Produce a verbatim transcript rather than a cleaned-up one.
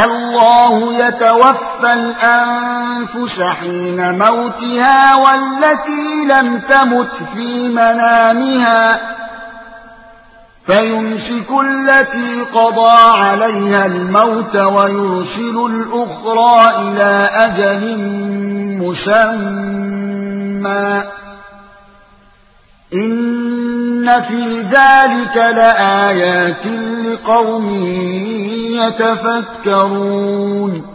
الله يتوفى الأنفس حين موتها والتي لم تمت في منامها فيمسك التي قضى عليها الموت ويرسل الأخرى إلى أجل مسمى إن في ذلك لآيات لقوم يتفكرون